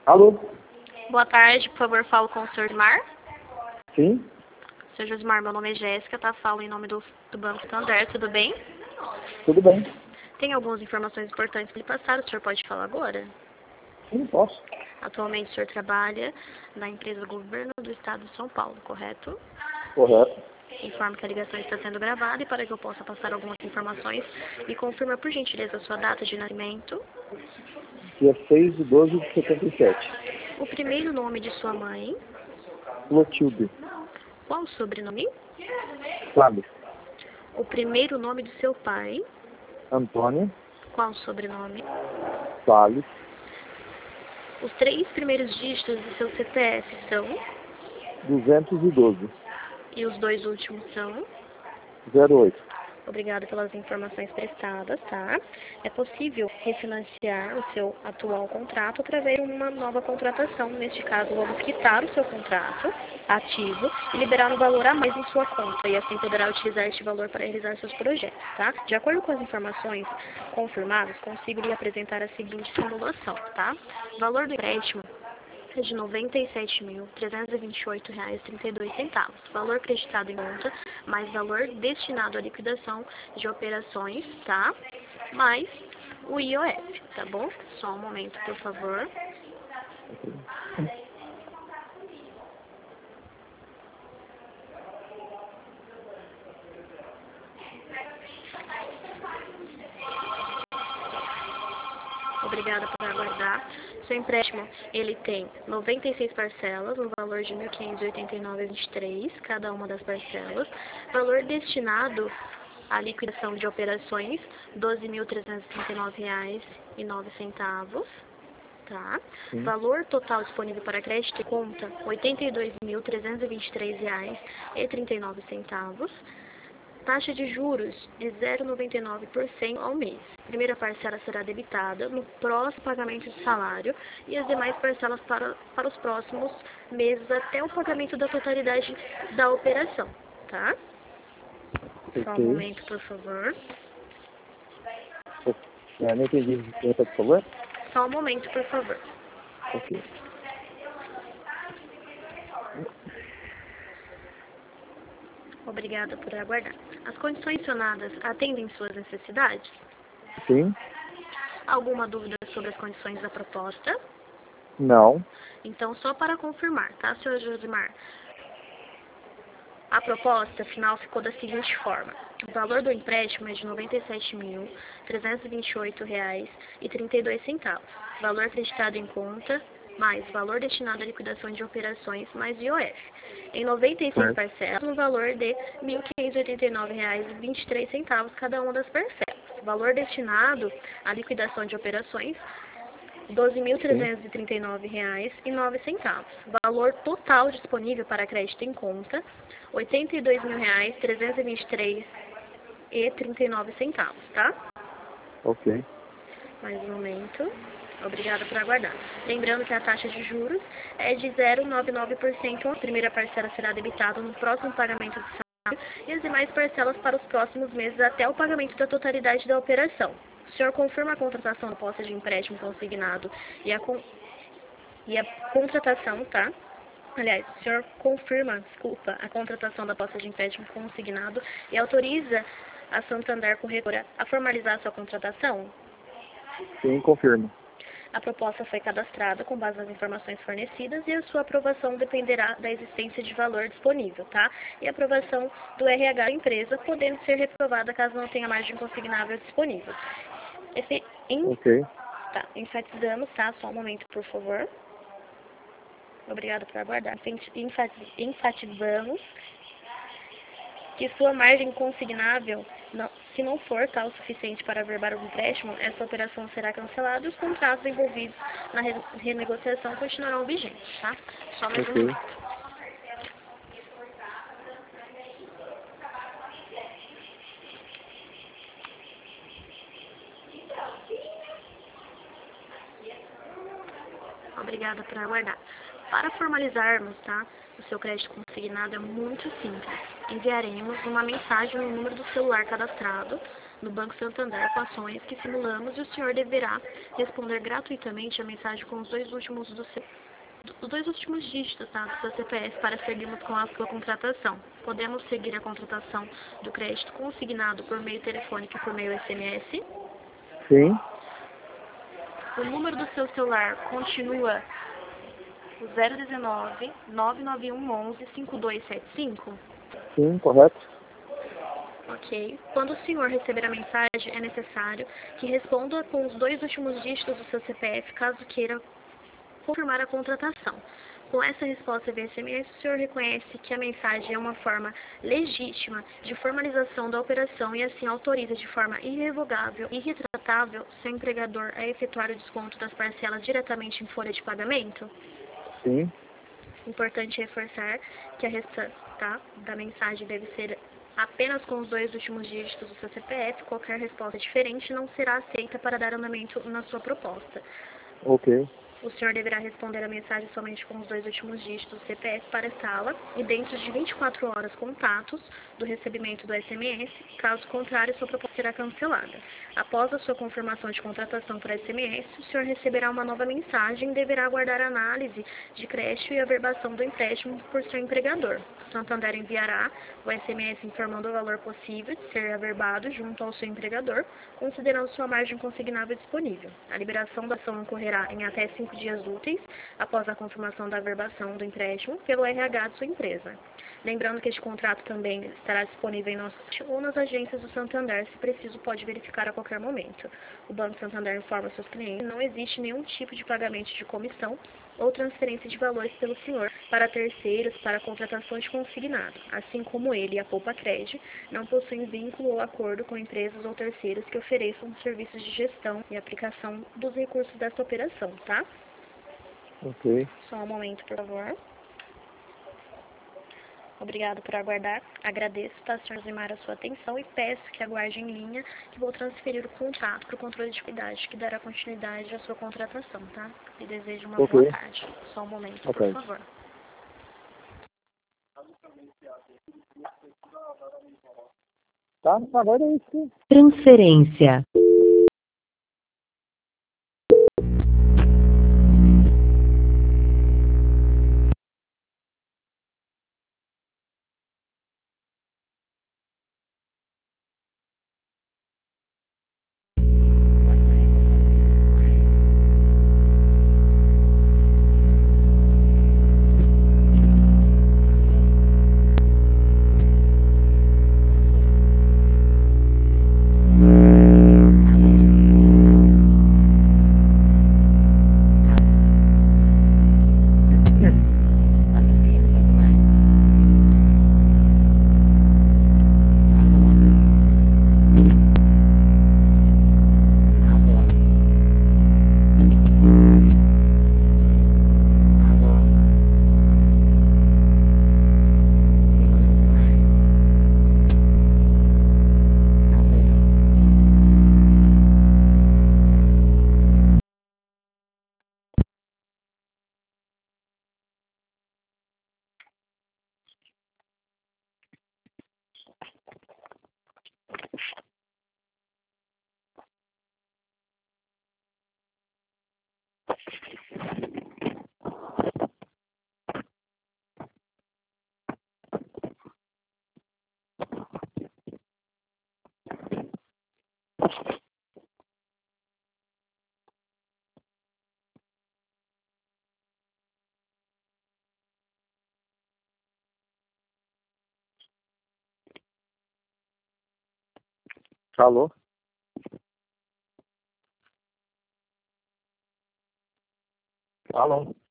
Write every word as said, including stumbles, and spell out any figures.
Alô? Boa tarde, por favor, falo com o senhor Josimar. Sim? senhor Josimar, meu nome é Jéssica, tá? Falo em nome do, do Banco Santander, tudo bem? Tudo bem? Tem algumas informações importantes para lhe passar, o senhor pode falar agora? Sim, posso. Atualmente o senhor trabalha na empresa Governo do Estado de São Paulo, correto? Correto. Informo que a ligação está sendo gravada e para que eu possa passar algumas informações, me confirma por gentileza a sua data de nascimento, Dia seis de doze de setenta e sete. o primeiro nome de sua mãe, Clotilde. qual o sobrenome, Flávio. o primeiro nome do seu pai, Antônio. qual o sobrenome, Salles. os três primeiros dígitos do seu C P F são, duzentos e doze. e os dois últimos são. zero oito. Obrigada pelas informações prestadas, tá? É possível refinanciar o seu atual contrato através de uma nova contratação. Neste caso, vamos quitar o seu contrato ativo e liberar um valor a mais em sua conta. E assim poderá utilizar este valor para realizar seus projetos, tá? De acordo com as informações confirmadas, consigo lhe apresentar a seguinte simulação, tá? O valor do empréstimo é de noventa e sete mil, trezentos e vinte e oito reais e trinta e dois centavos. Valor acreditado em conta, mais valor destinado à liquidação de operações, tá? Mais o I O F, tá bom? Só um momento, por favor. Obrigada por aguardar. Seu empréstimo, ele tem noventa e seis parcelas, no valor de mil quinhentos e oitenta e nove reais e vinte e três centavos, cada uma das parcelas. Valor destinado à liquidação de operações, doze mil trezentos e trinta e nove reais e nove centavos. Tá? Sim. Valor total disponível para crédito e conta, oitenta e dois mil trezentos e vinte e três reais e trinta e nove centavos. Taxa de juros de zero vírgula noventa e nove por cento ao mês. Primeira parcela será debitada no próximo pagamento de salário e as demais parcelas para, para os próximos meses até o pagamento da totalidade da operação, tá? Ok. Só um momento, por favor. É, não entendi. Repete, por favor? Só um momento, por favor. Ok. Obrigada por aguardar. As condições mencionadas atendem suas necessidades? Sim? Alguma dúvida sobre as condições da proposta? Não. Então, só para confirmar, tá, senhor Josimar? A proposta final ficou da seguinte forma. O valor do empréstimo é de noventa e sete mil, trezentos e vinte e oito reais e trinta e dois centavos. Valor acreditado em conta, mais valor destinado à liquidação de operações, mais I O F. Em noventa e seis Certo. parcelas, no valor de mil quinhentos e oitenta e nove reais e vinte e três centavos cada uma das parcelas. Valor destinado à liquidação de operações, doze mil trezentos e trinta e nove reais e nove centavos. Valor total disponível para crédito em conta, oitenta e dois mil reais, trezentos e vinte e três reais e trinta e nove centavos, tá? Ok. Mais um momento. Obrigada por aguardar. Lembrando que a taxa de juros é de zero vírgula noventa e nove por cento. A primeira parcela será debitada no próximo pagamento de salário e as demais parcelas para os próximos meses até o pagamento da totalidade da operação. O senhor confirma a contratação da posse de empréstimo consignado e a, con... e a contratação, tá? Aliás, o senhor confirma, desculpa, a contratação da posse de empréstimo consignado e autoriza a Santander Corretora a formalizar a sua contratação? Sim, confirmo. A proposta foi cadastrada com base nas informações fornecidas e a sua aprovação dependerá da existência de valor disponível, tá? E a aprovação do R H da empresa, podendo ser reprovada caso não tenha margem consignável disponível. Esse, em, Ok. tá, enfatizamos, tá? Só um momento, por favor. Obrigada por aguardar. Enfati- Enfatizamos que sua margem consignável, não, se não for tal o suficiente para averbar o empréstimo, essa operação será cancelada e os contratos envolvidos na re renegociação continuarão vigentes, tá? Só mais um Ok. minuto. Obrigada por aguardar. Para formalizarmos, tá, o seu crédito consignado é muito simples. Enviaremos uma mensagem no número do celular cadastrado no Banco Santander com ações que simulamos e o senhor deverá responder gratuitamente a mensagem com os dois últimos do seu os dois últimos dígitos, tá, do seu C P F para seguirmos com a sua contratação. Podemos seguir a contratação do crédito consignado por meio telefônico e por meio S M S. Sim. O número do seu celular continua o zero um nove, nove nove um um um, cinco dois sete cinco? Sim, correto. Ok. Quando o senhor receber a mensagem, é necessário que responda com os dois últimos dígitos do seu C P F, caso queira confirmar a contratação. Com essa resposta via S M S, o senhor reconhece que a mensagem é uma forma legítima de formalização da operação e assim autoriza de forma irrevogável e irretratável seu empregador a efetuar o desconto das parcelas diretamente em folha de pagamento? Sim. Importante reforçar que a resposta, tá, da mensagem deve ser apenas com os dois últimos dígitos do seu C P F. Qualquer resposta diferente não será aceita para dar andamento na sua proposta. Ok. O senhor deverá responder a mensagem somente com os dois últimos dígitos do C P F para está-la e dentro de vinte e quatro horas contatos do recebimento do S M S, caso contrário, sua proposta será cancelada. Após a sua confirmação de contratação por S M S, o senhor receberá uma nova mensagem e deverá aguardar a análise de crédito e averbação do empréstimo por seu empregador. O Santander enviará o S M S informando o valor possível de ser averbado junto ao seu empregador, considerando sua margem consignável disponível. A liberação da ação ocorrerá em até cinco dias úteis após a confirmação da averbação do empréstimo pelo R H de sua empresa. Lembrando que este contrato também estará disponível em nosso site ou nas agências do Santander, se preciso pode verificar a qualquer momento. O Banco Santander informa seus clientes que não existe nenhum tipo de pagamento de comissão ou transferência de valores pelo senhor para terceiros para contratação de consignado, assim como ele e a Poupa Cred não possuem vínculo ou acordo com empresas ou terceiros que ofereçam serviços de gestão e aplicação dos recursos desta operação, tá? Ok. Só um momento, por favor. Obrigado por aguardar. Agradeço, tá, senhor Zimar, a sua atenção e peço que aguarde em linha que vou transferir o contrato para o controle de qualidade, que dará continuidade à sua contratação, tá? E desejo uma Ok. boa tarde. Só um momento, Ok. por favor. Tá? Agora é isso. Transferência. Alô? Alô?